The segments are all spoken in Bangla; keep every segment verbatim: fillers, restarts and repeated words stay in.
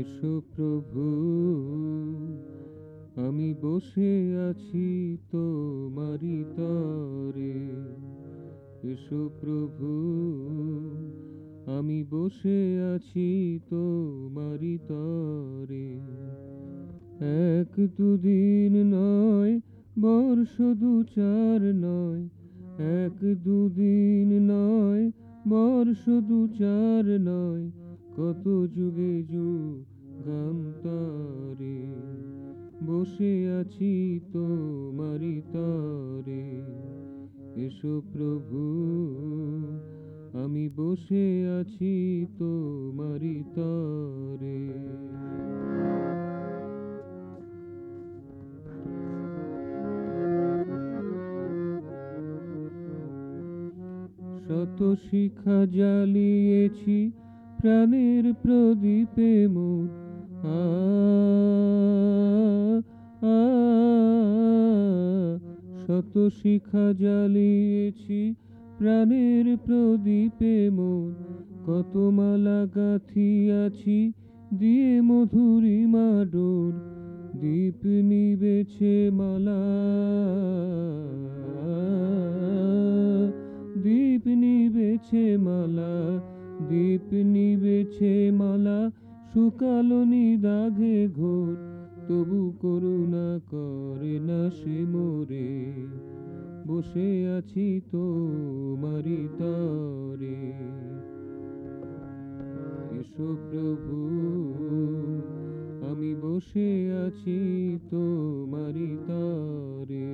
এসো প্রভু, আমি বসে আছি তোমারি তরে। এসো প্রভু, আমি বসে আছি তোমারি তরে। এক দুদিন নয়, বর্ষ দু চার নয়, এক দুদিন নয়, বর্ষ দু চার নয়, কত যুগে যুগান্তরে বসে আছি তোমারি তরে। এসো প্রভু, আমি বসে আছি তোমারি তরে। শত শিখা জ্বালিয়েছি প্রাণের প্রদীপে মোর। আ আ শত শিখা জ্বালিয়েছি প্রাণের প্রদীপে মোর। কত মালা গাঁথিয়াছি দিয়ে মধুরিমা ডোর। দীপ নিবেছে মালা, দীপ নিবেছে মালা, দীপ নিবেছে মালা, শুকালো নিদাঘে ঘোর। তবু করুণা করে না সে মোরে, বসে আছি তোমারি তরে। এসো প্রভু, আমি বসে আছি তোমারি তরে।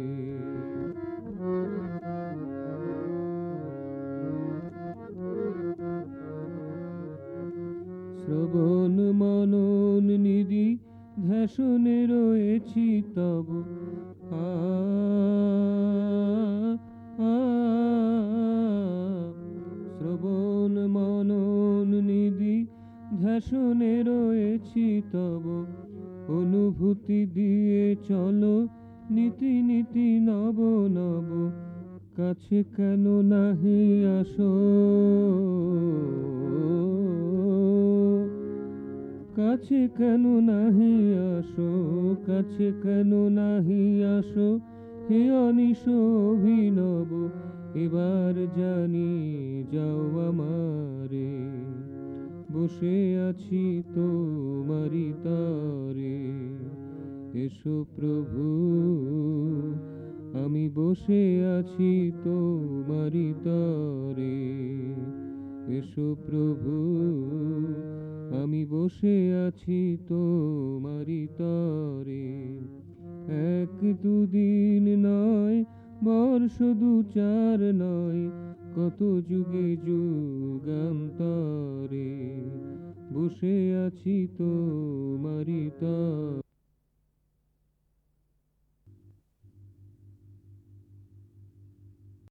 শ্রবণ মনন নিধি ধ্যাসনে রয়েছি তব। আ আ শ্রবণ মনন নিধি ধ্যাসনে রয়েছি তব। অনুভূতি দিয়ে চলো নীতি নীতি নব নব। কাছে কেন নাহি আসো, কাছে কেন নাহি আসো, কাছে কেন নাহি আসো, হে অনিশ অভিনব। এবার জানি যাও আমারে, বসে আছি তোমারি তরে। এসো প্রভু, আমি বসে আছি তোমারি তরে। এসো প্রভু, আমি বসে আছি তোমারি তরে। এক দুদিন নয়, বর্ষ দু চার নয়, কত যুগে যুগান্তরে বসে আছি তোমারি তরে।